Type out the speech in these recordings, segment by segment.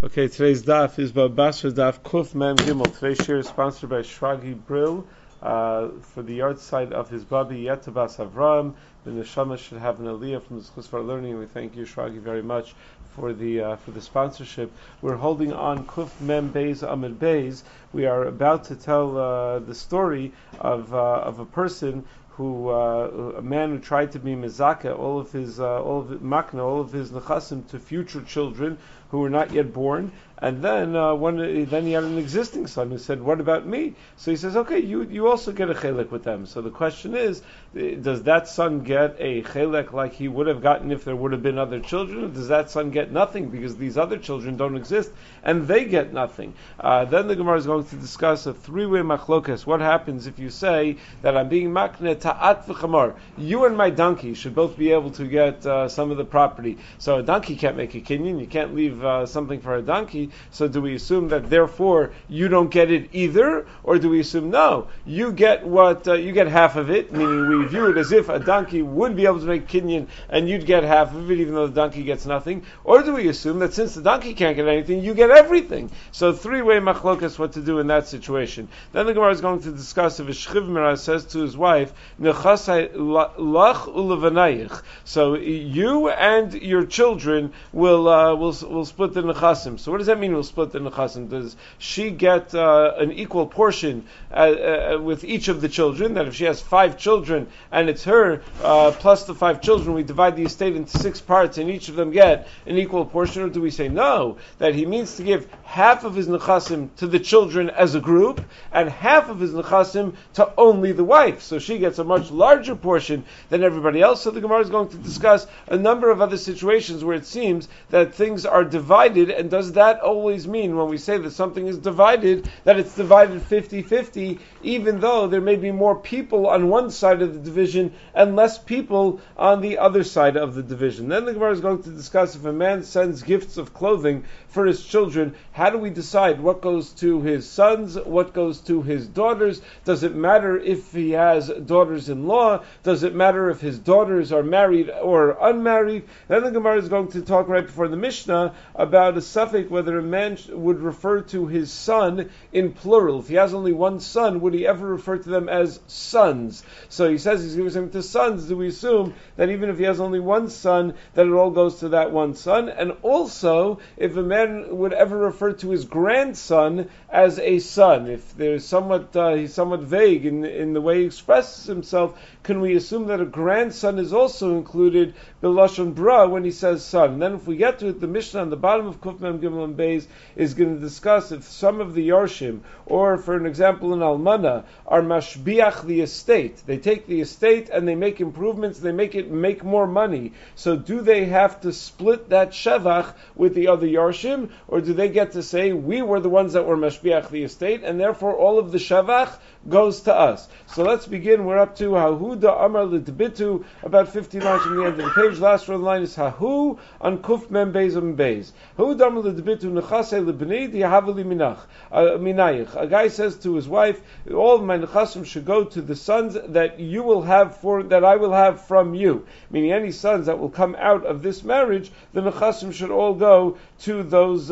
Okay, today's daf is Babasra Daf Kuf Mem Gimel. Today's share is sponsored by Shragi Brill for the yard side of his Babi Yetabas Avram. The Neshama should have an aliyah from the Schus for learning. We thank you, Shragi, very much for the sponsorship. We're holding on Kuf Mem Beis Amid Beis. We are about to tell the story of a person who a man who tried to be mezaka all of his nechasim to future children who were not yet born, and then he had an existing son who said, "What about me?" So he says, "Okay, you also get a chelek with them." So the question is, does that son get a chelek like he would have gotten if there would have been other children, or does that son get nothing because these other children don't exist and they get nothing? Then the Gemara is going to discuss a three-way machlokas. What happens if you say that I'm being makne ta'at v'chamar? You and my donkey should both be able to get some of the property. So a donkey can't make a kinyan. You can't leave something for a donkey. So do we assume that therefore you don't get it either, or do we assume no, you get what you get half of it? Meaning we view it as if a donkey would be able to make kinyan and you'd get half of it, even though the donkey gets nothing. Or do we assume that since the donkey can't get anything, you get everything? So three-way machlokas what to do in that situation. Then the Gemara is going to discuss if a shchivmera says to his wife, "Nechasai lach ulevanayich." So you and your children will split the nechasim. So what does that mean? We'll split the nechasim. Does she get an equal portion with each of the children? That if she has 5 children and it's her plus the 5 children, we divide the estate into 6 parts and each of them get an equal portion? Or do we say no, that he means to give half of his nechasim to the children as a group and half of his nechasim to only the wife, so she gets a much larger portion than everybody else? So the Gemara is going to discuss a number of other situations where it seems that things are divided, and does that always mean when we say that something is divided that it's divided 50-50, even though there may be more people on one side of the division and less people on the other side of the division? Then the Gemara is going to discuss if a man sends gifts of clothing for his children, how do we decide what goes to his sons, what goes to his daughters? Does it matter if he has daughters-in-law? Does it matter if his daughters are married or unmarried? Then the Gemara is going to talk right before the Mishnah about a suffix whether a man would refer to his son in plural. If he has only one son, would he ever refer to them as sons? So he says he's giving them to sons. Do we assume that even if he has only one son, that it all goes to that one son? And also, if a man would ever refer to his grandson as a son, if there's he's somewhat vague in the way he expresses himself, can we assume that a grandson is also included b'lashon bra when he says son? And then if we get to it, the Mishnah on the bottom of Kuf Mem Gimel and Beis is going to discuss if some of the Yarshim, or for an example an Almana, are mashbiach the estate. They take the estate and they make improvements, they make it make more money. So do they have to split that shevach with the other Yarshim, or do they get to say, we were the ones that were mashbiach the estate, and therefore all of the shevach goes to us? So let's begin. We're up to Hahuda Amar Lidbitu, about 50 lines from the end of the page. Last row of the line is Hahu on Kuf Mem Beis Am Beis. Hahuda Amar Lidbitu Nechasei Libnei Dihavali Minayich. A guy says to his wife, all of my nechasim should go to the sons that you will have that I will have from you. Meaning any sons that will come out of this marriage, the nechasim should all go to those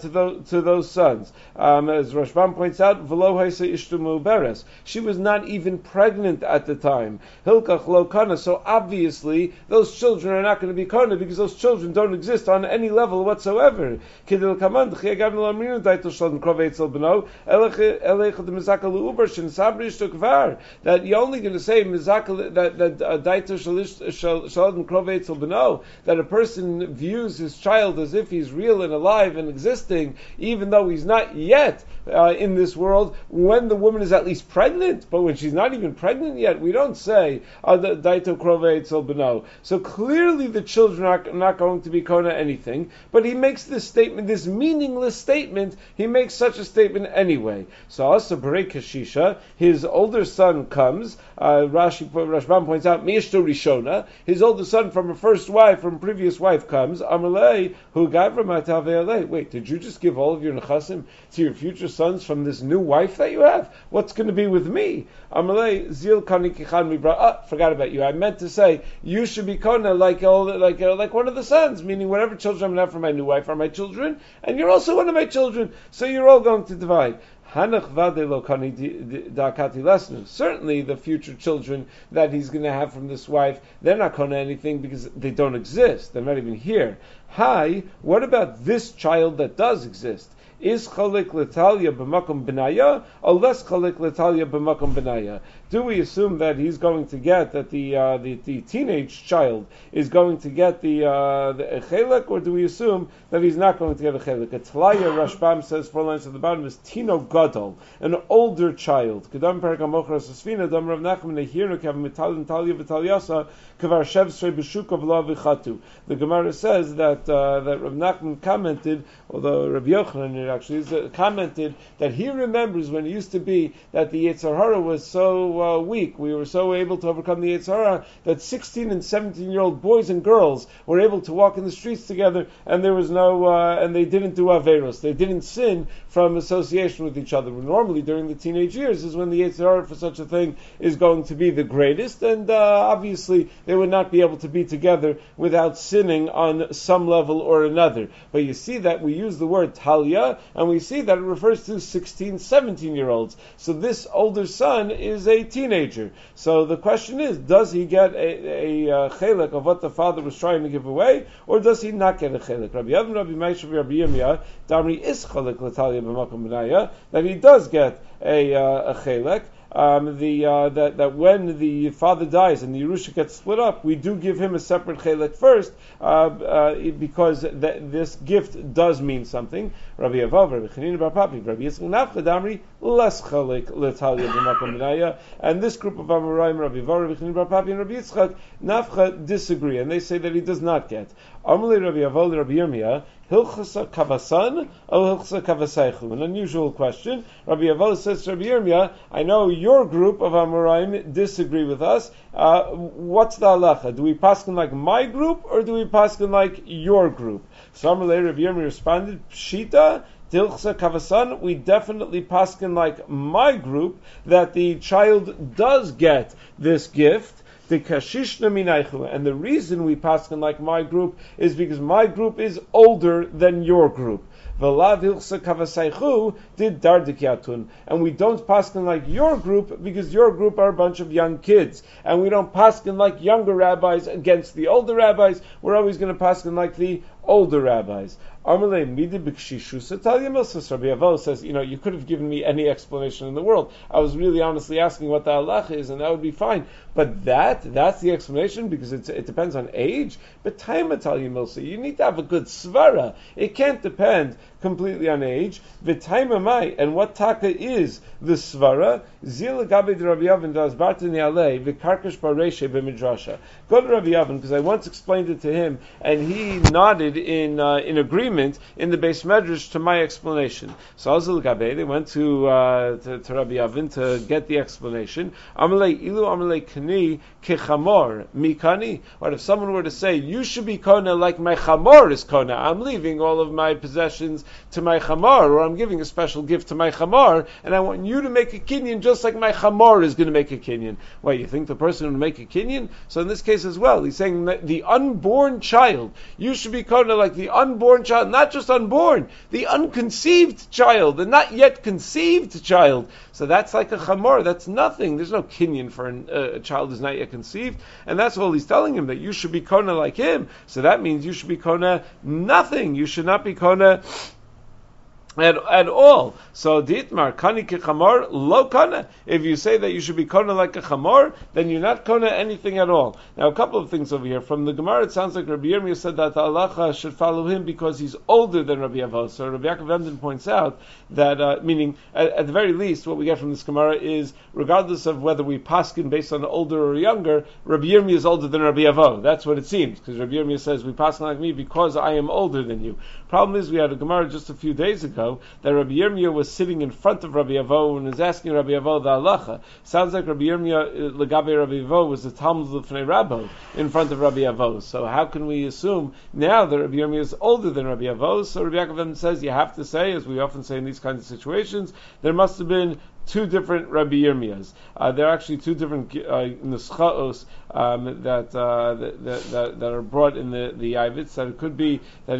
sons. As Rashbam points out, V'lo haisa ishtumu beres. She was not even pregnant at the time. Hilkach lo kana. So obviously, those children are not going to be kana because those children don't exist on any level whatsoever. Kidil kaman d'chia gavna l'amrinu daitel shalom krovei etzel b'no elech the mizaka l'uber shen sabri shtukvar. That you're only going to say mizaka that daitel shalom krovei etzel b'no, that a person views his child as if he's real and alive and existing, even though he's not yet in this world, when the woman is at least pregnant. But when she's not even pregnant yet, we don't say daito krove etzel b'no. So clearly the children are not going to be kona anything, but he makes this statement, this meaningless statement, he makes such a statement anyway. So Asa Berei Kashisha, his older son comes, Rashbam points out, Mishto Rishona, his older son from a first wife, from a previous wife comes, Amalei, who gavra matavei. Wait, did you just give all of your nechasim to your future sons from this new wife that you have? What's going to be with me? Amalei zil kani kichan mibra. Forgot about you. I meant to say you should be kona like one of the sons, meaning whatever children I'm going to have for my new new wife are my children, and you're also one of my children, so you're all going to divide. Certainly the future children that he's going to have from this wife, they're not kona anything because they don't exist. They're not even here. Hi, what about this child that does exist? Is chalik l'talia b'makom benaya, or less chalik l'talia b'makom benaya? Do we assume that he's going to get, that the teenage child is going to get the chelik, or do we assume that he's not going to get a chelik? A talia, Rashbam says 4 lines at the bottom, is tino gadol, an older child. Kedam perek hamochras asfina, dam Rav Nachman nehirnu kav mitalin talia v'talyasa kavar shevsrei b'shukav la v'chatu. The Gemara says that Rav Nachman commented, although Rav Yochanan actually commented that he remembers when it used to be that the Yetzer Hara was so weak, we were so able to overcome the Yetzer Hara that 16 and 17-year-old boys and girls were able to walk in the streets together, and there was no, and they didn't do Averos. They didn't sin from association with each other. Normally, during the teenage years is when the Yetzer Hara for such a thing is going to be the greatest, and obviously they would not be able to be together without sinning on some level or another. But you see that we use the word Talia, and we see that it refers to 16, 17-year-olds. So this older son is a teenager. So the question is, does he get a chelik of what the father was trying to give away, or does he not get a chelik? Rabbi Yavin, Rabbi Maishav, Rabbi Yirmiyah, Damri is chelik l'talia b'makom benaya, that he does get a chelik. That when the father dies and the Yerusha gets split up, we do give him a separate chelik first, because this gift does mean something. Rabbi Avav, Rabbi Chanina bar Papi, Rabbi Yitzchak Nafcha Damri, less chelik l'talia b'makom benaya. And this group of Amoraim, Rabbi Avav, Rabbi Chanina bar Papi, and Rabbi Yitzchak Nafcha disagree, and they say that he does not get. Amalei Rabbi Avav, Rabbi Yirmiyah, Hilchasa kavasan or hilchasa kavasaychu? An unusual question. Rabbi Avav says to Rabbi Yirmiyah, I know your group of Amoraim disagree with us. What's the halacha? Do we paskin like my group, or do we paskin like your group? So Amalei Rabbi Yirmiyah responded, Pshita, Tilchsa Kavasan, we definitely paskin like my group, that the child does get this gift. And the reason we paskin like my group is because my group is older than your group. And we don't paskin like your group because your group are a bunch of young kids. And we don't paskin like younger rabbis against the older rabbis. We're always going to paskin like the older rabbis. Rabbi Avav says, you could have given me any explanation in the world. I was really honestly asking what the halacha is, and that would be fine. But that's the explanation, because it depends on age. But time you need to have a good svara. It can't depend completely on age. V'taimamai, and what taka is the svara? Zil gabi de Rabbi Yavin das bartini alei v'karkash bareshe b'midrasha. Go to Rabbi Yavin, because I once explained it to him, and he nodded in agreement in the Beis Medrash to my explanation. So Azil gabi, they went to Rabbi Yavin to get the explanation. Amalei ilu amalei kani kechamor mikani. What if someone were to say, you should be kona like my chamor is kona? I'm leaving all of my possessions to my chamar, or I'm giving a special gift to my chamar, and I want you to make a kinyan just like my chamar is going to make a kinyan. Well, you think the person would make a kinyan? So in this case as well, he's saying that the unborn child, you should be kona like the unborn child, not just unborn, the unconceived child, the not yet conceived child. So that's like a chamar, that's nothing. There's no kinyan for a child who's not yet conceived, and that's all he's telling him, that you should be kona like him. So that means you should be kona nothing. You should not be kona at all. So Dietmar, Kani Kechamor, Lo Kana. If you say that you should be Kona like a Chamor, then you're not Kona anything at all. Now a couple of things over here. From the Gemara, it sounds like Rabbi Yirmiyah said that the halacha should follow him because he's older than Rabbi Avav. So Rabbi Yaakov Emden points out that, meaning, at the very least, what we get from this Gemara is, regardless of whether we paskin based on older or younger, Rabbi Yirmiyah is older than Rabbi Avav. That's what it seems, because Rabbi Yirmiyah says, we paskin like me because I am older than you. Problem is, we had a Gemara just a few days ago that Rabbi Yirmiyah was sitting in front of Rabbi Avo and was asking Rabbi Avo the halacha. Sounds like Rabbi Yirmiyah, Legabe Rabbi Avo, was the Talmud L'fnei Rabbo in front of Rabbi Avo. So how can we assume now that Rabbi Yirmiyah is older than Rabbi Avo? So Rabbi Yaakov says you have to say, as we often say in these kinds of situations, there must have been two different Rabbi Yirmiyahs. There are actually two different nuschaos that are brought in the Yavitz. That it could be that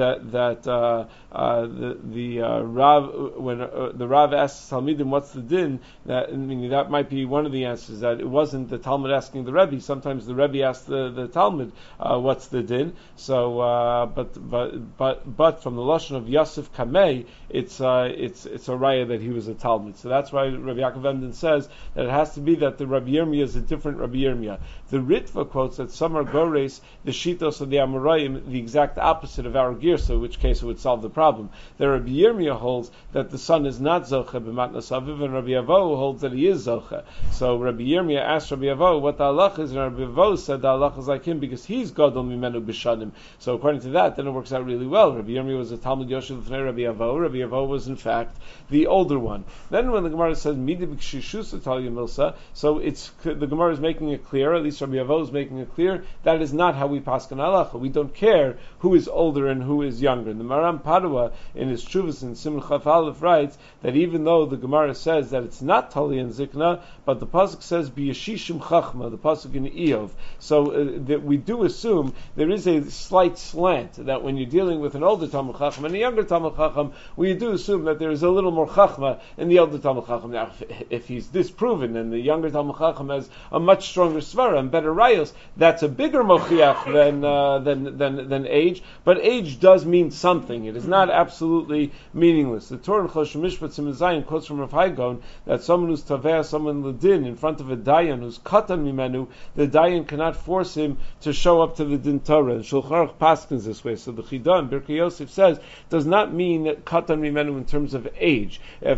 the Rav, when the Rav asks Talmidim what's the din, that might be one of the answers. That it wasn't the Talmud asking the Rebbe. Sometimes the Rebbe asks the Talmud what's the din. So, but from the lashon of Yosef Kamei, it's a raya that he was a Talmud. So that's why Rabbi Yaakov Emden says that it has to be that the Rabbi Yirmiyah is a different Rabbi Yirmiyah. The Ritva quotes that some are Gores, the Shitos of the Amoraim, the exact opposite of our Girsa, in which case it would solve the problem. The Rabbi Yirmiyah holds that the son is not Zoche b'matnas aviv, and Rabbi Avo holds that he is Zoche. So Rabbi Yirmiyah asked Rabbi Avo what the halach is, and Rabbi Avo said the halach is like him because he's Gadol Mimenu b'shanim. So according to that, then it works out really well. Rabbi Yirmiyah was a Talmud Yosef Lefnei Rabbi Avo. Rabbi Avo was in fact the older one. Then when the Gemara says Midi b'kshishusa Talya Milsa, so the Gemara is making it clear, at least Rabbi Avo is making it clear, that is not how we paskin halacha. We don't care who is older and who is younger. And the Maram Padua in his Chuvas in Simon Chaf Aleph writes that even though the Gemara says that it's not Tali and Zikna, but the pasuk says B'yashishim Chachma, the pasuk in Eov. So that we do assume there is a slight slant that when you're dealing with an older Talmud Chacham and a younger Talmud Chacham, we do assume that there is a little more Chachma in the older Talmud Chacham. Now, if he's disproven and the younger Talmud Chacham has a much stronger svara and better rayos, that's a bigger mochiach than age. But age does mean something. It is not absolutely meaningless. The Torah in Choshen Mishpat Siman Zayin quotes from Rav Haigon that someone who's taveh, someone ledin in front of a dayan who's katan mimenu, the dayan cannot force him to show up to the din Torah. And Shulchan Aruch paskins this way. So the Chidah in Birkei Yosef says does not mean that katan mimenu in terms of age. If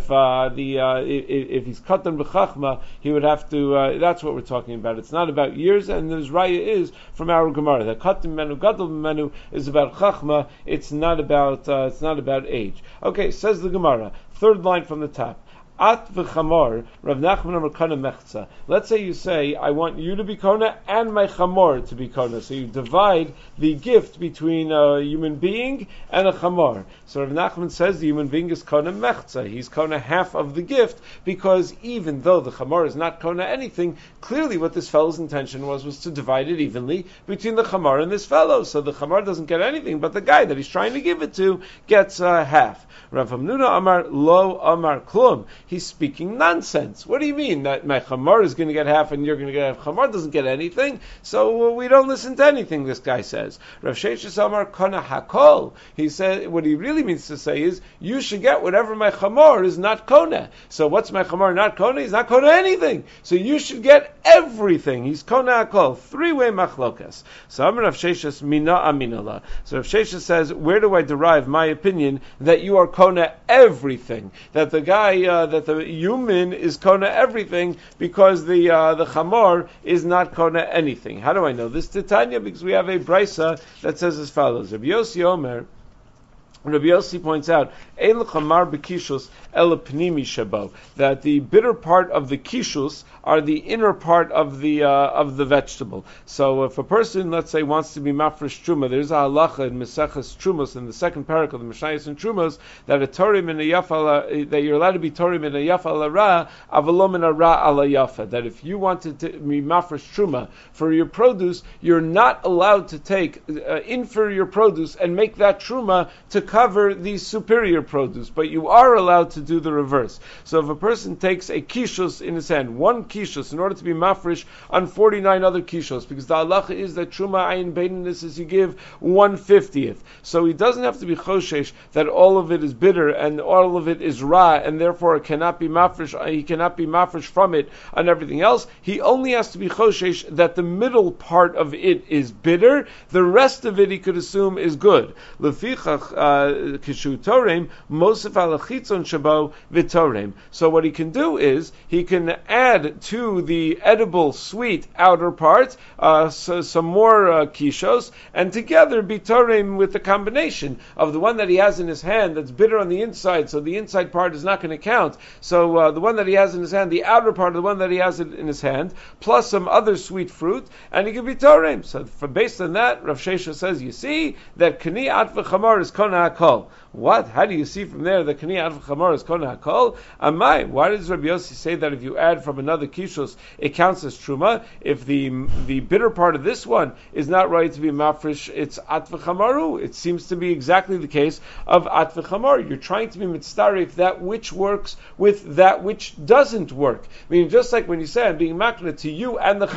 he's katan b'chachma, he would have to. That's what we're talking about. It's not about years, and the raya is from our Gemara that katan mimenu, gadol mimenu is about chachma. It's not about age. Okay, says the Gemara. Third line from the top. At v'chamor, Rav Nachman Amar Kana Mechza. Let's say you say, I want you to be Kona and my chamor to be Kona. So you divide the gift between a human being and a chamor. So Rav Nachman says the human being is Kona Mechza. He's Kona half of the gift because even though the chamor is not Kona anything, clearly what this fellow's intention was to divide it evenly between the chamor and this fellow. So the chamor doesn't get anything, but the guy that he's trying to give it to gets half. Rav Hamnuna Amar Lo Amar Klum. He's speaking nonsense. What do you mean that my chamor is going to get half and you're going to get half? Chamor doesn't get anything, so we don't listen to anything this guy says. Rav Sheshes Amar Kana Hakol. He said what he really means to say is you should get whatever my chamor is not Kona. So what's my chamor not Kona? He's not Kona anything. So you should get everything. He's Kona Hakol. Three-way machlokas. So Amar Rav Sheshes Mina Aminala. So Rav Sheshes says, where do I derive my opinion that you are Kona everything? That the guy that the human is Kona everything because the chamor is not Kona anything. How do I know this? Titania, because we have a brisa that says as follows. Rabbi Yossi Omer, Rabbi Yossi points out, Ein l'chamar b'kishus el pnimi shabo, that the bitter part of the kishus are the inner part of the vegetable. So if a person, let's say, wants to be mafresh truma, there's a halacha in Meseches Trumos in the second parak of the Mishnayos and Trumos that a torim in a yafa that you're allowed to be torim in a yafa ala ra, avalom in a ra ala yafa. That if you wanted to be mafresh truma for your produce, you're not allowed to take inferior produce and make that truma to cover the superior produce, but you are allowed to do the reverse. So if a person takes a kishus in his hand, one kishus, in order to be mafresh on 49 other kishus, because the halacha is that truma ayin beininus is you give 1/50th. So he doesn't have to be choshesh that all of it is bitter and all of it is ra, and therefore it cannot be mafresh. He cannot be mafresh from it on everything else. He only has to be choshesh that the middle part of it is bitter. The rest of it he could assume is good. Lefichach kishu torem mosef alachitzon shabo v'torem. So what he can do is he can add to the edible sweet outer part some more kishos, and together be torem with the combination of the one that he has in his hand that's bitter on the inside, so the inside part is not going to count. So the one that he has in his hand, the outer part of the one that he has in his hand, plus some other sweet fruit, and he can be torem. So based on that, Rav Shesha says, you see that kani at v'chamar is kona hakol. What? How do you see from there that Kani Adv Chamor is Kona Hakol? Amai, why does Rabbi Yossi say that if you add from another Kishus, it counts as Truma? If the bitter part of this one is not right to be Mafresh, it's Atv Chamaru. It seems to be exactly the case of Atv Chamor. You're trying to be Mitzdarif that which works with that which doesn't work. Meaning, just like when you say, I'm being Makna to you and the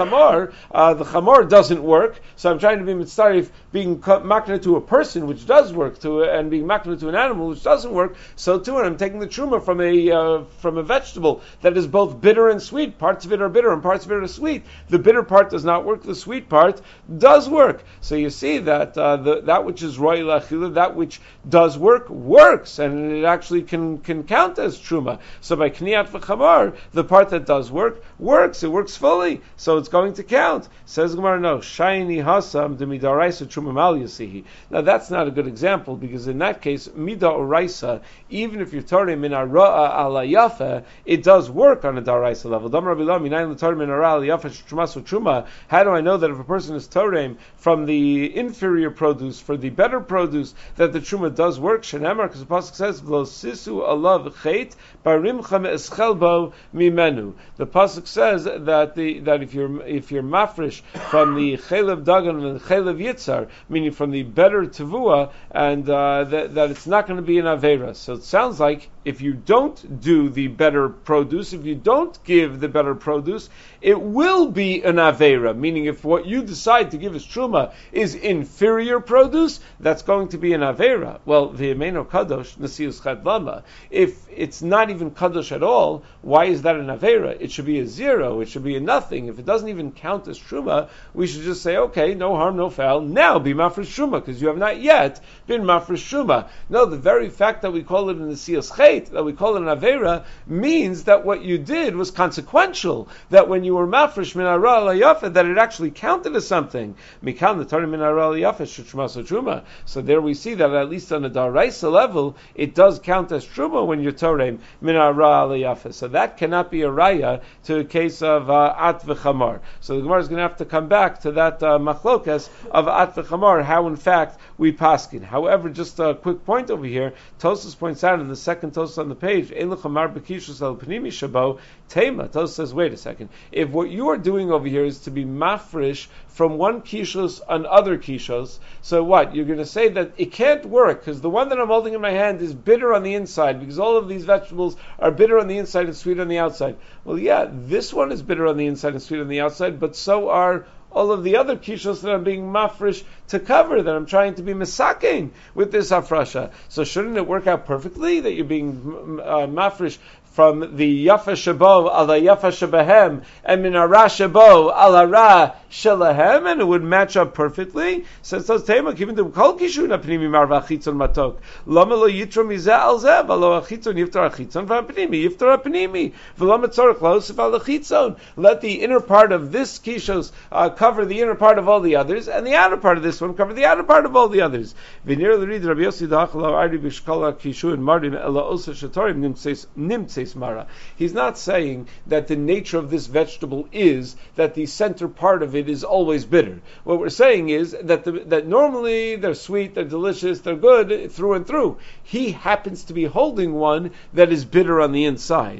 Chamor doesn't work, so I'm trying to be Mitzdarif being Makna to a person, which does work, and being Makna to an animal, which doesn't work, so too, and I'm taking the Truma from a vegetable that is both bitter and sweet. Parts of it are bitter and parts of it are sweet. The bitter part does not work, the sweet part does work. So you see that that which is Roy Lachila, that which does work, works, and it actually can count as Truma. So by Kniyat v'Chamar, the part that does work, works. It works fully, so it's going to count. Says Gemara, no, Shayni Hasam Demidaraisa Truma Mal Yasihi. Now that's not a good example, because in that case, Mida Oraisa, even if you're Torah min Ara'a ala Yafa, it does work on a Daraisa level. Dam Rabbi Lam, Minayin l'Torah min Ara'a ala Yafa Sh'Trumas Truma. How do I know that if a person is Torah from the inferior produce for the better produce, that the Truma does work? Shenemar, because the Pasuk says, V'lo sisu alav chait barimcha me'eschelbo mimenu. The Pasuk says that if you're mafresh from the chelev dagan and the chelev yitzar, meaning from the better tevua, and that it's not going to be an avera. So it sounds like if you don't do the better produce, if you don't give the better produce, it will be an avera. Meaning, if what you decide to give as truma is inferior produce, that's going to be an avera. Well, the Yemeno kadosh nasius chad lama. If it's not even kadosh at all, why is that an avera? It should be a zero. It should be a nothing. If it doesn't even count as truma, we should just say, okay, no harm, no foul. Now be mafresh truma, because you have not yet been mafresh truma. No, the very fact that we call it an nasius chet, that we call it an avera, means that what you did was consequential. That when you were mafresh min hara ala yafa, that it actually counted as something. Mikan the Torah min hara ala yafa shutrumas truma. So there we see that at least on a daraisa level, it does count as truma when you're Torah min hara ala yafa. So that cannot be a raya to a case of at v'chamar. So the Gemara is going to have to come back to that machlokas of at v'chamar, how in fact we paskin. However, just a quick point over here, Tosfos points out in the second Tosfos on the page, Ein l'chamar b'kishus al pnimi shabo tema. Tosfos says, wait a second, if what you are doing over here is to be mafresh from one kishus on other kishus, so what? You're going to say that it can't work because the one that I'm holding in my hand is bitter on the inside, because all of these vegetables are bitter on the inside and sweet on the outside. Well, yeah, this one is bitter on the inside and sweet on the outside, but so are all of the other kishos that I'm being mafresh to cover, that I'm trying to be misaking with this hafrasha. So shouldn't it work out perfectly that you're being mafresh from the yafa shabo ala yafa shabahem and min hara shabo ala ra shalahem, and it would match up perfectly? So it says tema given the kol kishun apnimi marva chitzon matok lama lo yitro mizeh al zeh v'lo achitzon yiftar achitzon v'apnimi yiftar apnimi v'lo metzorach l'osef al achitzon. Let the inner part of this kishos cover the inner part of all the others, and the outer part of this one cover the outer part of all the others. V'nir l'rid Rabbi Yossi da'achlo ardi b'shkala kishun mardim ela osa shatorim nimtzeis mara. He's not saying that the nature of this vegetable is that the center part of it is always bitter. What we're saying is that normally they're sweet, they're delicious, they're good through and through. He happens to be holding one that is bitter on the inside.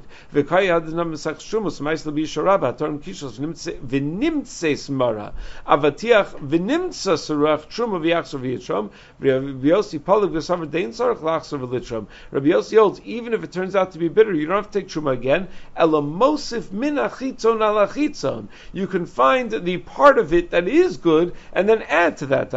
Mara. Avatiach v'nimtza seruach truma v'yachzor v'yitrom. Rabbi Yossi palig v'savar dein sarach lachzor v'litrom. Rabbi Yossi holds, even if it turns out to be bitter, you don't have to take truma again. Ela mosif min achitzon al achitzon. You can find the part of it that is good and then add to that.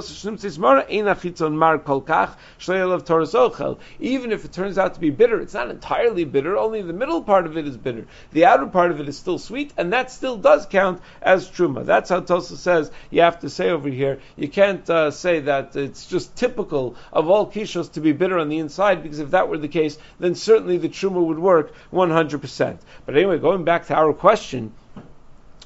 Even if it turns out to be bitter, it's not entirely bitter. Only the middle part of it is bitter. The outer part of it is still sweet, and that still does count as truma. That's how Tosfos says you have to say over here. You can't say that it's just typical of all kishos to be bitter on the inside, because if that were the case, then certainly the truma would work 100%. But anyway, going back to our question,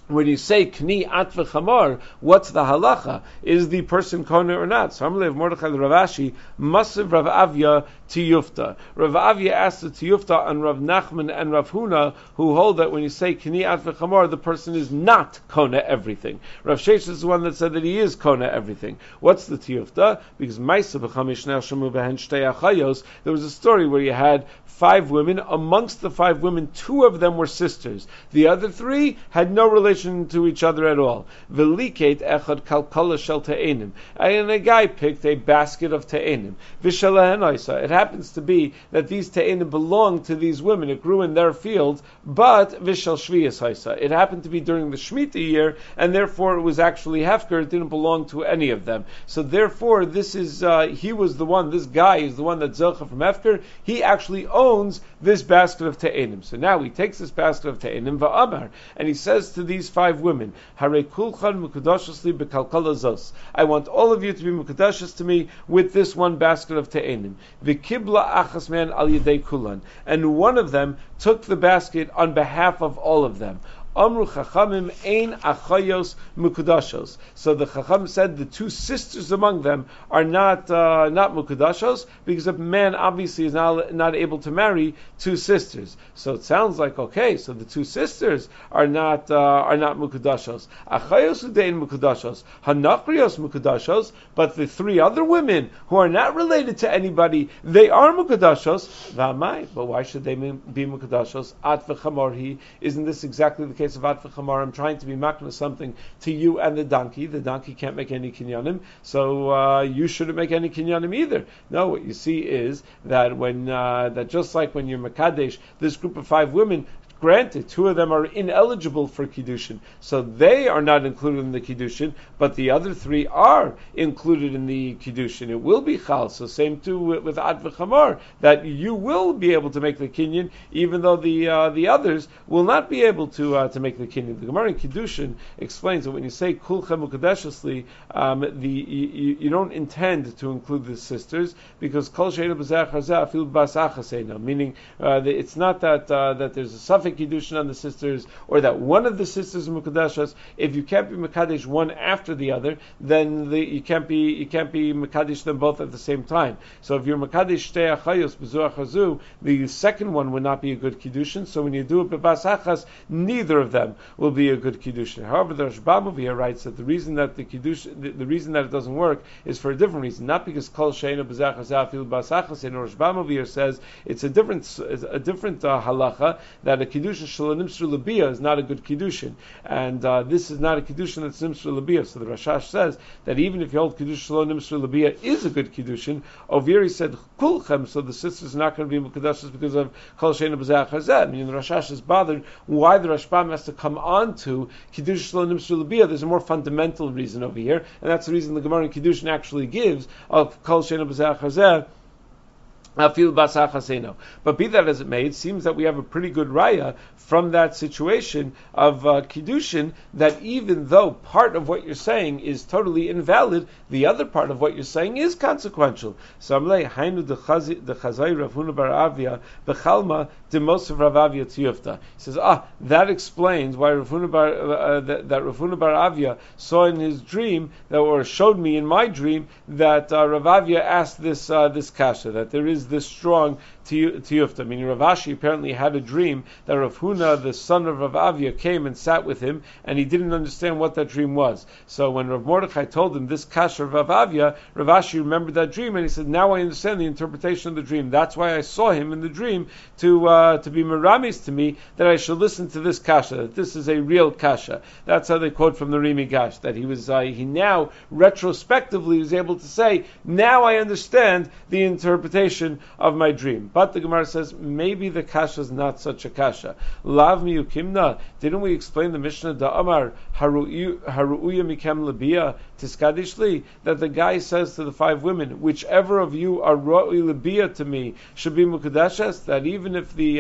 when you say kni at v'chamar, what's the halacha? Is the person kona or not? So Amalev Mordechai Ravashi Masiv Rav Avya Tiyufta. Rav Avya asked the Tiyufta on Rav Nachman and Rav Huna, who hold that when you say kni at v'chamar, the person is not kona everything. Rav Sheish is the one that said that he is kona everything. What's the Tiyufta? Because Maisa b'chamish nelshamu behen shtei achayos. There was a story where you had 5 women. Amongst the 5 women, 2 of them were sisters. The other 3 had no relation to each other at all. V'liket echad kalkala shel te'enim. And a guy picked a basket of te'enim. V'shelahen oisa. It happens to be that these te'enim belonged to these women. It grew in their fields, but v'shel shviyas oisa. It happened to be during the Shemitah year, and therefore it was actually hefker. It didn't belong to any of them. So therefore, this is he was the one. This guy is the one that zelcha from hefker. He actually owns this basket of te'enim. So now he takes this basket of te'enim va'amar, and he says to these 5 women, Hare kulchan mukadashas li bekalkala zos. I want all of you to be mukadashas to me with this one basket of te'enim. V'kibla achas man al yedei kulan. And one of them took the basket on behalf of all of them. Amru Chachamim ein achayos mukudashos. So the Chacham said the 2 sisters among them are not mukudashos, because a man obviously is not able to marry 2 sisters. So it sounds like okay. So the 2 sisters are not mukudashos. Achayos udein mukudashos. Hanachrios mukudashos. But the 3 other women who are not related to anybody, they are mukudashos. V'amai. But why should they be mukudashos? At v'chamorhi. Isn't this exactly the case of At v'chamar? I'm trying to be makna something to you and the donkey. The donkey can't make any kinyanim, so you shouldn't make any kinyanim either. No, what you see is that when that just like when you're Makadesh, this group of 5 women, granted, 2 of them are ineligible for Kiddushin, so they are not included in the Kiddushin, but the other 3 are included in the Kiddushin. It will be Chal, so same too with Ad v'chamar, that you will be able to make the Kinyan, even though the others will not be able to make the Kinyan. The Gemara in Kiddushin explains that when you say Kulchem Ukadeshasli, you don't intend to include the sisters, because Kol Sheina B'Zeh Chazeh Afil Bas Achasena, meaning it's not that there's a suffix Kiddushin on the sisters, or that one of the sisters is Mukadeshas. If you can't be Mekadesh one after the other, then you can't be Mekadesh them both at the same time. So if you're Mekadesh Shtei Achayos B'Zu Achazu, the second one would not be a good Kiddushin. So when you do it B'Bas Achas, neither of them will be a good Kiddushin. However, the Rashbam over here writes that the reason that the Kiddushin, the reason that it doesn't work is for a different reason, not because Kol Sheina B'Zeh Chazeh Afil B'Bas Achas. And Rashbam over here says it's a different halacha, that a Kiddushin Shelo Nimsru L'Biyah is not a good Kiddushin, and this is not a Kiddushin that's Nimsru L'Biyah. So the Rashash says that even if you hold Kiddushin Shelo Nimsru L'Biyah is a good Kiddushin, Oviri said Kulchem, so the sisters are not going to be Mukadashas because of Kol Sheina B'Zeh Chazeh. I mean, the Rashash is bothered why the Rashbam has to come on to Kiddushin Shelo Nimsru L'Biyah. There's a more fundamental reason over here, and that's the reason the Gemara in Kiddushin actually gives of Kol Sheina B'Zeh Chazeh. But be that as it may, it seems that we have a pretty good raya from that situation of Kiddushin, that even though part of what you're saying is totally invalid, the other part of what you're saying is consequential. So Amlei Hainu the Chazai Rav Huna bar Avia Bechalma Demosav Rav Avia Tiyufta. He says, that explains why Rav Huna bar Avia saw in his dream, or showed me in my dream, that Rav Avia asked this kasha, that there is this strong Tiyufta. Meaning Rav Ashi apparently had a dream that Rav Huna, the son of Rav Avia, came and sat with him, and he didn't understand what that dream was. So when Rav Mordechai told him this kasha of Rav Avia, Rav Ashi remembered that dream, and he said, now I understand the interpretation of the dream. That's why I saw him in the dream to be meramis to me that I should listen to this kasha, that this is a real kasha. That's how they quote from the Rimi Gash, that he now retrospectively was able to say, now I understand the interpretation of my dream. But the Gemara says, maybe the kasha is not such a kasha. Lav miyukimna, didn't we explain the Mishnah, da Amar, haru'uya mikem labia tiskadishli, that the guy says to the 5 women, whichever of you are ro'i labia to me, should be mukadeshes, that even if the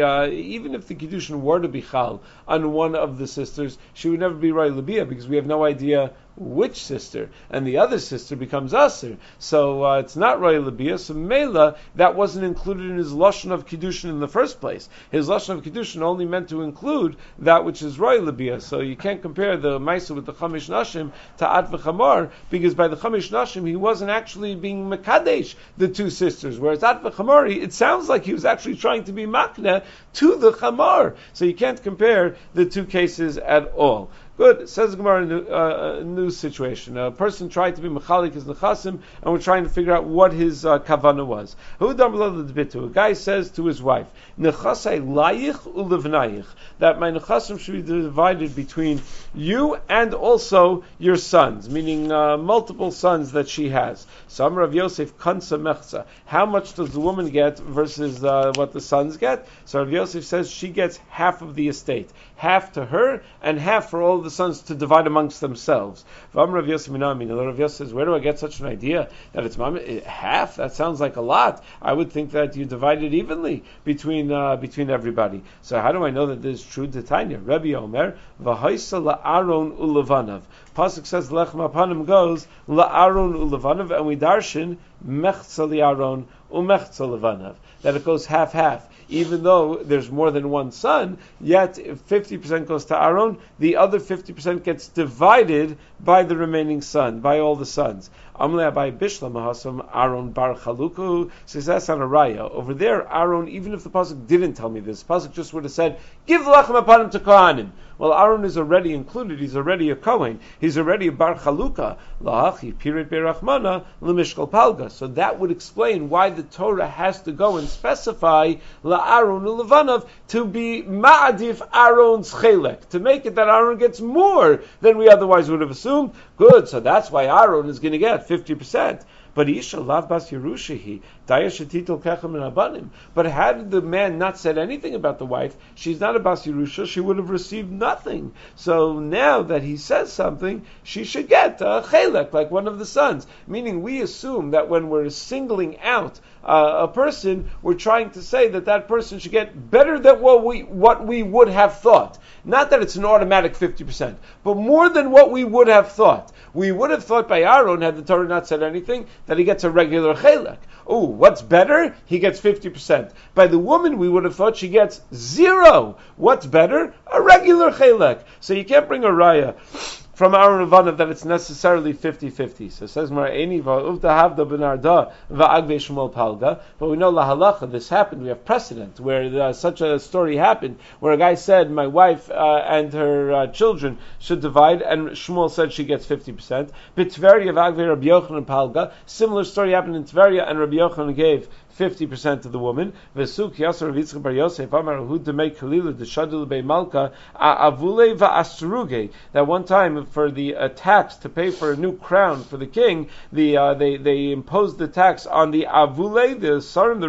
Kiddushin were to be chal on one of the sisters, she would never be ro'i labia, because we have no idea which sister, and the other sister becomes Aser. So it's not Roy Labia, so Mela, that wasn't included in his Lashon of Kiddushin in the first place. His Lashon of Kiddushin only meant to include that which is Roy Labia. So you can't compare the Maisa with the Chamish Nashim to Ad v'Chamar, because by the Chamish Nashim he wasn't actually being Mekadesh, the two sisters, whereas Ad v'Chamar, it sounds like he was actually trying to be Makna to the Chamar. So you can't compare the two cases at all. Good. It says Gemara, a new situation. A person tried to be mechalik his nechasim, and we're trying to figure out what his kavana was. A guy says to his wife, nechasai layich ulevnayich, that my nechasim should be divided between you and also your sons, meaning multiple sons that she has. So Amar Rav Yosef kansa mechza. How much does the woman get versus what the sons get? So Rav Yosef says she gets half of the estate, half to her and half for all the sons to divide amongst themselves. Rav Yosef says, where do I get such an idea that it's half? That sounds like a lot. I would think that you divide it evenly between everybody. So how do I know that this is true? Tanya, Rabbi Omer, v'haisa la'aron ulevanav. Pasuk says lechem apanim goes la'aron ulevanav, and we darshan mechza li'aron umechza levanav, that it goes half. Even though there's more than one son, yet if 50% goes to Aaron, the other 50% gets divided by the remaining son, by all the sons. Amle Abai Bishlam Mahasam Aaron Bar Chaluku says that's on a raya. Over there, Aaron, even if the pasuk didn't tell me this, pasuk just would have said, "Give the lechem apanim to Kohanim." Well, Aaron is already included. He's already a Kohen. He's already a Bar Chaluka. La'achi Pirit Berachmana L'Mishkal Palga. So that would explain why the Torah has to go and specify La'Aaron U'Levanav to be Ma'adif Aaron's Chelek, to make it that Aaron gets more than we otherwise would have assumed. Good. So that's why Aaron is going to get 50%. But Isha lav bas Yerushahi, Daya Shetitol Kechem and Abanim. But had the man not said anything about the wife, she's not a bas Yerusha, she would have received nothing. So now that he says something, she should get a chelek, like one of the sons. Meaning we assume that when we're singling out a person, we're trying to say that that person should get better than what we would have thought. Not that it's an automatic 50%, but more than what we would have thought. We would have thought by Aaron, had the Torah not said anything, that he gets a regular chelek. Oh, what's better? He gets 50%. By the woman, we would have thought she gets 0. What's better? A regular chelek. So you can't bring a raya from Aaron Ravana that it's necessarily 50-50. So it says Mar'eni va'uvda havda benarda va'agve shmuel palga. But we know lahalacha, this happened. We have precedent where such a story happened, where a guy said, my wife and her children should divide, and Shmuel said she gets 50%. B'Tveria va'agve Rabbi Yochanan palga. Similar story happened in Tveria, and Rabbi Yochanan gave 50% to the woman. Vesuk Yasser Rav Yitzchak Bar Yosef Amar Hu to make Kalilah the Shadul Bei Malka Avule Va'asruge. That one time for the tax to pay for a new crown for the king, they imposed the tax on the Avule, the Sarim,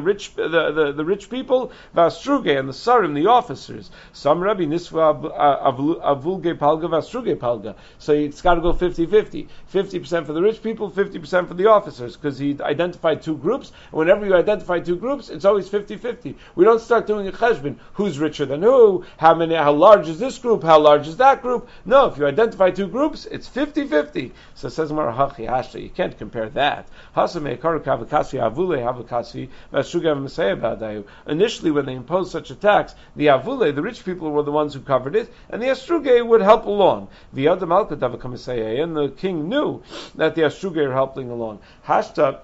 the rich people, Va'asruge, and the Sarim, the officers. Some Rabbi Nisva Avulge Palga Va'asruge Palga. So it's got to go 50-50. 50% for the rich people, 50% for the officers, because he identified two groups. And whenever you identify two groups, it's always 50-50. We don't start doing a cheshbon. Who's richer than who? How large is this group? How large is that group? No, if you identify two groups, it's 50-50. So it says Marahachi Hashta, you can't compare that. Initially, when they imposed such a tax, the Avule, the rich people, were the ones who covered it, and the Astruge would help along. And the king knew that the Astruge are helping along. Hashta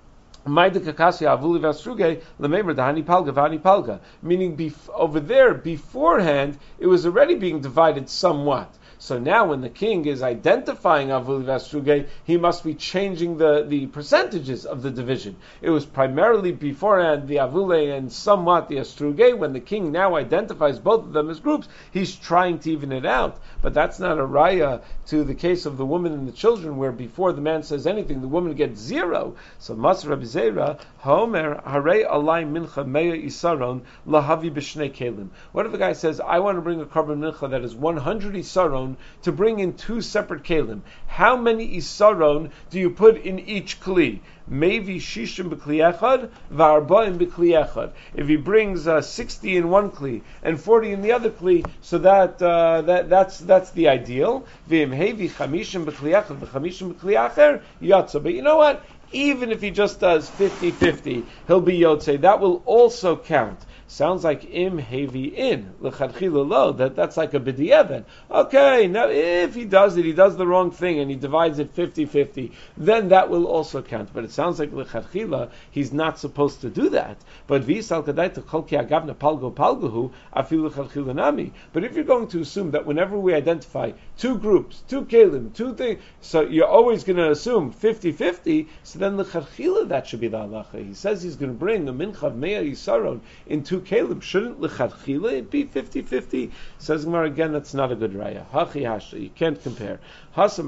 meaning over there, beforehand, it was already being divided somewhat. So now when the king is identifying Avuli Vastruge, he must be changing the percentages of the division. It was primarily beforehand the Avule and somewhat the Astruge. When the king now identifies both of them as groups, he's trying to even it out. But that's not a raya to the case of the woman and the children, where before the man says anything, the woman gets 0. So Mas Rabbi Zera, Homer, Hare Alai Mincha Meya Isaron, Lahavi B'Shnei Kelim. What if the guy says, I want to bring a korban mincha that is 100 Isaron isaron to bring in two separate kelim. How many isaron do you put in each kli? Maybe shishim b'kli echad, v'arba'im b'kli echad. If he brings 60 in one kli and 40 in the other kli, so that's the ideal. V'im hevi chamishim b'kli echad, v'chamishim b'kli acher, yatsa. But you know what? Even if he just does 50-50, he'll be yotze. That will also count. Sounds like im hevi in l'chadchila lo. That's like a b'di'evet. Okay, now if he does the wrong thing and he divides it 50-50, then that will also count. But it sounds like l'chadchila he's not supposed to do that. But v'isal kadai t'chol ki agavna palgo palgohu afilu l'chadchila nami. But if you're going to assume that whenever we identify two groups, two kelim, two things, so you're always going to assume 50-50. So then l'chadchila that should be the halacha. He says he's going to bring a mincha of mea yisaron in two kelim. Shouldn't l'chadchila it be 50-50? Says Gemara again, that's not a good raya. Hachi hasha, you can't compare. Why is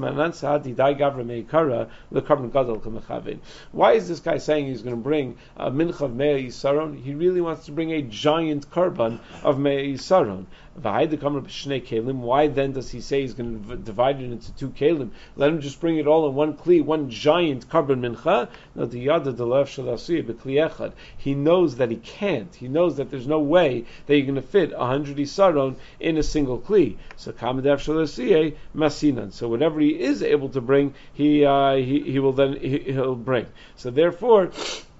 this guy saying he's going to bring a mincha of mea yisaron? He really wants to bring a giant karban of mea yisaron. Why then does he say he's going to divide it into two kelim? Let him just bring it all in one kli, one giant karban mincha. He knows that he can't. He knows that there's no way that you're going to fit 100 isaron in a single kli. So masinan. So whatever he is able to bring, he'll bring. So therefore,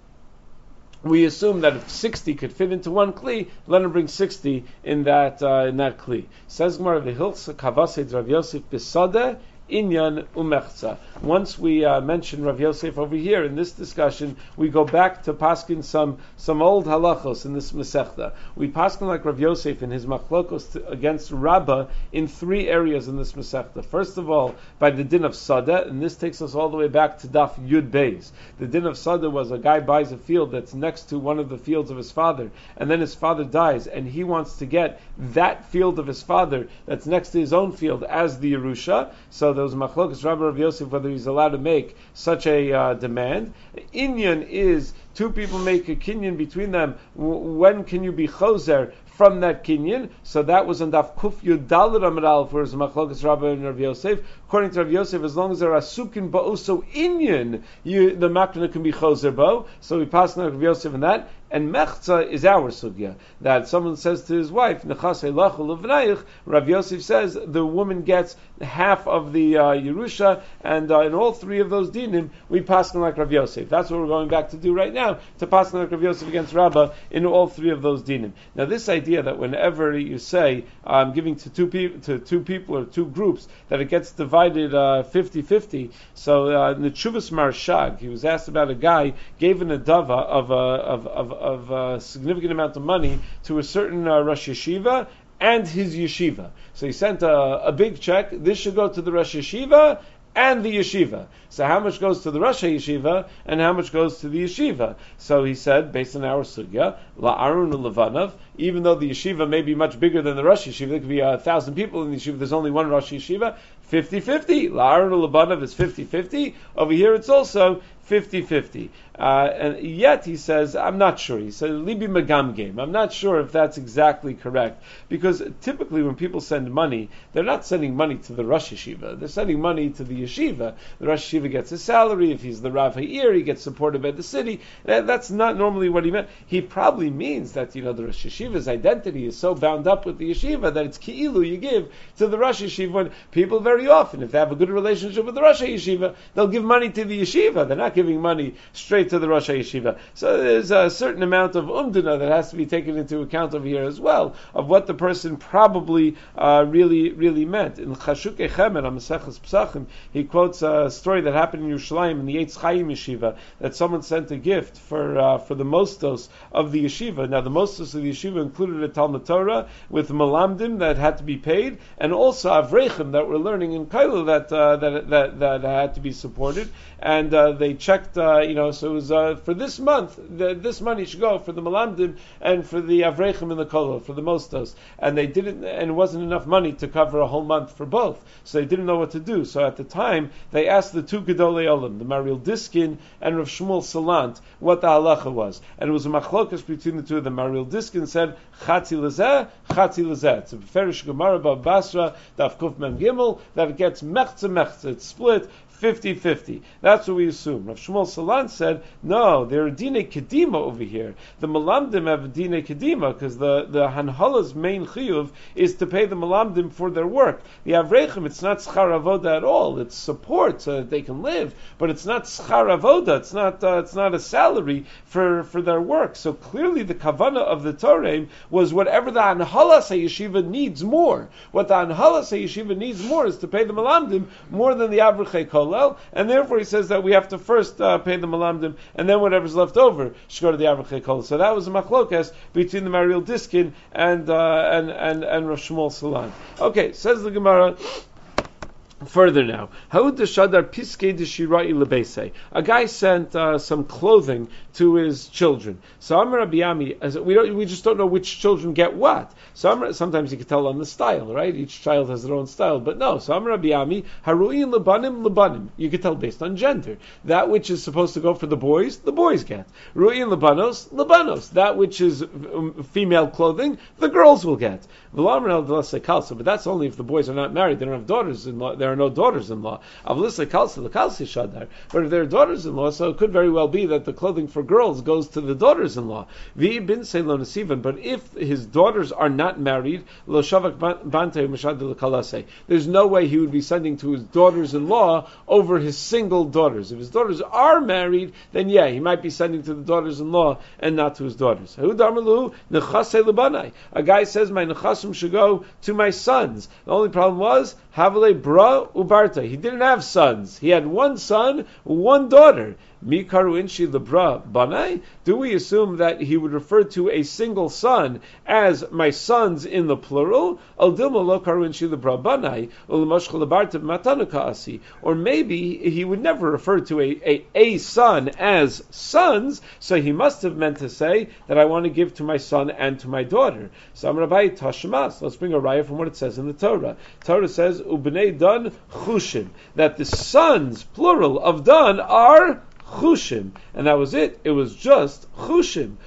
we assume that if 60 could fit into one kli, let him bring 60 in that kli. Says Gemara, v'hilchsa kavasei Rav Yosef b'sadeh inyan umechza. Once we mention Rav Yosef over here in this discussion, we go back to paskin some old halachos in this Masechta. We paskin like Rav Yosef in his machlokos against Rabbah in three areas in this Masechta. First of all, by the din of Sada, and this takes us all the way back to Daf Yud Beis. The din of Sada was a guy buys a field that's next to one of the fields of his father, and then his father dies, and he wants to get that field of his father that's next to his own field as the Yerusha. So there was machlokas Rabbi Rav Yosef whether he's allowed to make such a demand. Inyan is two people make a kinyan between them. When can you be choser from that kinyan? So that was on Daf Kuf Yud Daled Amud Aleph for his machlokas Rabbi and Rav Yosef. According to Rav Yosef, as long as they're asukin ba'uso inyan, the makna can be choser bo. So we pass on Rav Yosef in that. And mechza is our sugya, that someone says to his wife, nechasei lachu levnayich. Rav Yosef says the woman gets half of the Yerusha, and in all three of those dinim, we pass on like Rav Yosef. That's what we're going back to do right now, to pass on like Rav Yosef against Rabbah in all three of those dinim. Now this idea that whenever you say, I'm giving to two people or two groups, that it gets divided 50-50, so in the Chuvas Marshag, he was asked about a guy gave an adava of a significant amount of money to a certain Rosh Yeshiva and his yeshiva. So he sent a big check. This should go to the Rosh Yeshiva and the yeshiva. So how much goes to the Rosh Yeshiva and how much goes to the yeshiva? So he said, based on our sugya, la'arun u'levanov, even though the yeshiva may be much bigger than the Rosh Yeshiva, there could be 1,000 people in the yeshiva, there's only one Rosh Yeshiva, 50-50. La'arun u'levanov is 50-50. Over here it's also 50-50. And yet he says, I'm not sure. He said, Libi Magam game. I'm not sure if that's exactly correct. Because typically when people send money, they're not sending money to the Rosh Yeshiva. They're sending money to the yeshiva. The Rosh Yeshiva gets a salary. If he's the Rav Ha'ir, he gets supported by the city. That's not normally what he meant. He probably means that, the Rosh Yeshiva's identity is so bound up with the yeshiva that it's ki'ilu you give to the Rosh Yeshiva. When people very often, if they have a good relationship with the Rosh Yeshiva, they'll give money to the yeshiva. They're not giving money straight to the Rosh Yeshiva. So there's a certain amount of umdana that has to be taken into account over here as well, of what the person probably really meant. In Chashukei Chemer, on Maseches Pesachim, he quotes a story that happened in Yerushalayim in the Eitz Chaim Yeshiva, that someone sent a gift for the mostos of the yeshiva. Now the mostos of the yeshiva included a Talmud Torah with malamdim that had to be paid, and also avreichim that were learning living in Kaila that had to be supported, and they checked, so it was for this month, this money should go for the Malamdim and for the Avrechim in the Kollel, for the Mostos, and they didn't, and it wasn't enough money to cover a whole month for both, so they didn't know what to do. So at the time, they asked the two Gedolei Olam, the Mariel Diskin and Rav Shmuel Salant, what the halacha was, and it was a machlokas between the two of them. Mariel Diskin said Chatzi Lezeh, Chatzi Lezeh. It's a Ferish Gemara Bab Basra Daf Kuf Mem Gimel that it gets mechza mechza. It's split 50-50. That's what we assume. Rav Shmuel Salant said, no, there are dine kedima over here. The malamdim have dine kedima because the hanhala's main chiyuv is to pay the malamdim for their work. The avreichim, it's not schar avoda at all. It's support so that they can live, but it's not schar avoda. It's not a salary for their work. So clearly, the kavana of the Torah was whatever the hanhalas yeshiva needs more. What the hanhalas yeshiva needs more is to pay the malamdim more than the avrechei kol. And therefore he says that we have to first pay the malamdim, and then whatever's left over should go to the avrechei kol. So that was a machlokas between the Mariel Diskin and Rav Shmuel Salant. Okay, says the Gemara. Further now, a guy sent some clothing to his children. So Amar Rabbi Ami, we just don't know which children get what. So sometimes you can tell on the style, right? Each child has their own style, but no. So Amar Rabbi Ami, Haruin lebanim. You can tell based on gender. That which is supposed to go for the boys get. Ruin lebanos. That which is female clothing, the girls will get. But that's only if the boys are not married. They don't have daughters-in-law. There are no daughters-in-law. But if there are daughters-in-law, so it could very well be that the clothing for girls goes to the daughters-in-law. But if his daughters are not married, there's no way he would be sending to his daughters-in-law over his single daughters. If his daughters are married, then yeah, he might be sending to the daughters-in-law and not to his daughters. A guy says, my nechasim should go to my sons. The only problem was, Havale Bra Ubarta. He didn't have sons. He had one son, one daughter. Mikaru inshi lebra banai? Do we assume that he would refer to a single son as my sons in the plural? Al dilma lo karu inshi lebra banai ulamashchal lebarta matanuka asi. Or maybe he would never refer to a son as sons, so he must have meant to say that I want to give to my son and to my daughter. So Amrabai Tashmas. Let's bring a raya from what it says in the Torah. Torah says ubnei dan chushim, that the sons plural of Dan are Chushim, and that was it. It was just Chushim.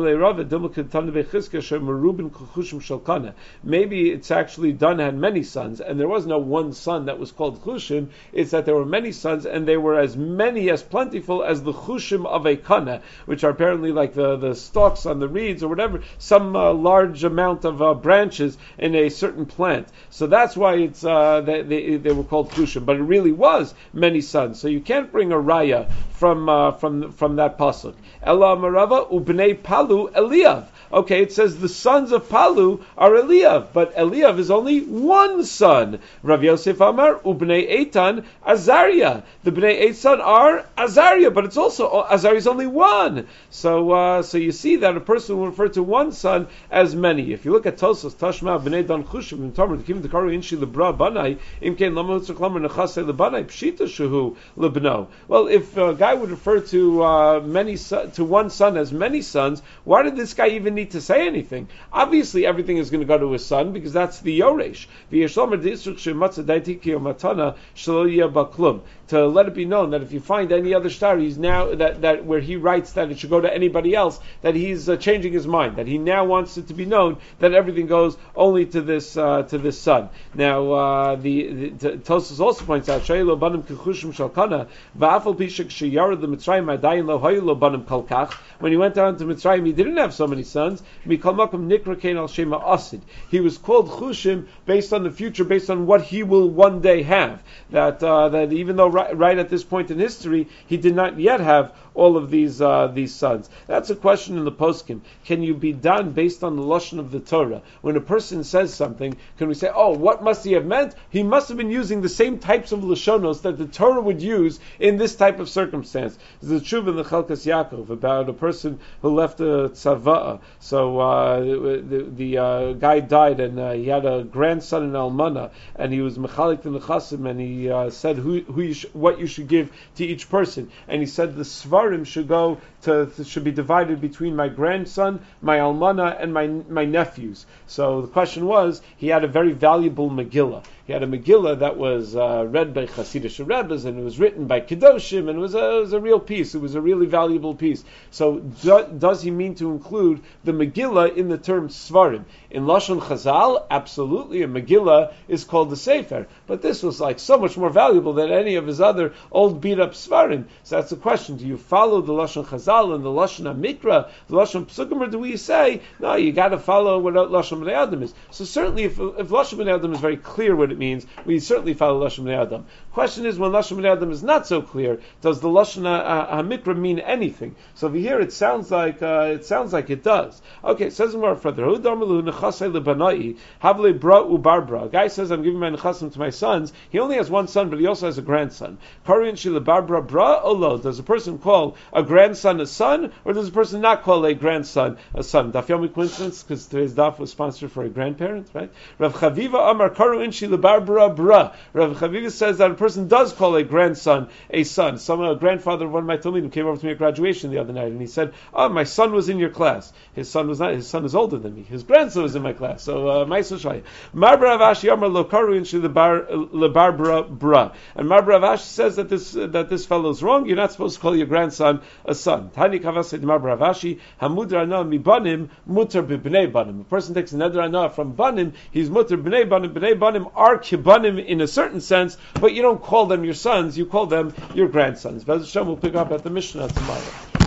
Maybe it's actually Dan had many sons, and there was no one son that was called Chushim. It's that there were many sons, and they were as plentiful as the Chushim of a kana, which are apparently like the stalks on the reeds or whatever, some large amount of branches in a certain plant. So that's why it's they were called Chushim, but it really was many sons. So you can't bring a raya from that pasuk. Ela Marava ubnei Palu Eliav. Okay, it says the sons of Palu are Eliav, but Eliav is only one son. Rav Yosef Amar ubnei Eitan Azariah. The bnei Eitan are Azariah, but it's also Azariah is only one. So you see that a person will refer to one son as many. If you look at Tosos Tashma bnei Dan Chushim and Tomer the Kim the Karu Inshi Lebra Banai Imkein Lama Utzaklamar Nechase Lebanai Pshita Shehu Lebno. Well, if a guy would refer to one son as many sons, why did this guy even need to say anything? Obviously, everything is going to go to his son because that's the Yoresh. To let it be known that if you find any other star, he's now that where he writes that it should go to anybody else, that he's changing his mind, that he now wants it to be known that everything goes only to this son. Now, the Tosfos also points out Shaylo banim kechushim shalkana va'afal pishak sheyarad l'Mitzrayim adayin lo hayu lo banim kalkach. When he went down to Mitzrayim, he didn't have so many sons. Mikol makom nikra kein al shema asid. He was called Chushim based on the future, based on what he will one day have. That even though right at this point in history he did not yet have all of these sons. That's a question in the poskim. Can you be done based on the lashon of the Torah? When a person says something, can we say, oh, what must he have meant? He must have been using the same types of lashonos that the Torah would use in this type of circumstance. There's a tshuva in the Chelkas Yaakov about a person who left a tzava'a. So the guy died, and he had a grandson in Almana, and he was mechalik the nechasim, and he said what you should give to each person, and he said the svarim should be divided between my grandson, my almana, and my nephews. So the question was, he had a very valuable Megillah. He had a Megillah that was read by Hasidic Rebbes, and it was written by Kedoshim, and it was a real piece. It was a really valuable piece. So does he mean to include the Megillah in the term Svarim? In Lashon Chazal, absolutely, a Megillah is called the Sefer. But this was like so much more valuable than any of his other old beat-up Svarim. So that's the question. Do you follow the Lashon Chazal and the Lashon HaMikra, the Lashon Psukim, or do we say, no, you got to follow what Lashon Bnei Adam is? So certainly if Lashon Bnei Adam is very clear what it means, we certainly follow Lashon Bnei Adam. Question is, when Lashon Bnei Adam is not so clear, does the Lashon HaMikra mean anything? So over here it sounds like it does. Okay, it says more further. A guy says, I'm giving my nechasim to my sons. He only has one son, but he also has a grandson. Does a person call a grandson a son, or does a person not call a grandson a son? Daf Yomi coincidence, because today's daf was sponsored for a grandparent, right? Rav Chaviva Amar Karu Inshi LeBarbara Bra. Rav Chaviva says that a person does call a grandson a son. A grandfather of one of my talmidim came over to me at graduation the other night, and he said, "Oh, my son was in your class. His son was not. His son is older than me. His grandson was in my class." So, Ma'aseh Shaya. Mar Rav Ashi Amar Lo Karu Inshi LeBarbara Bra. And Mar Rav Ashi says that this fellow is wrong. You're not supposed to call your grandson a son. Tani Kavased Mar Rav Ashi Hamudra Ana Mi Banim Mutar B'Bnei Banim. A person takes a neder ana from Banim, he's Mutar B'Nei Banim. B'Nei Banim are Kibanim in a certain sense, but you don't call them your sons, you call them your grandsons. Bez Hashem, we'll pick up at the Mishnah tomorrow.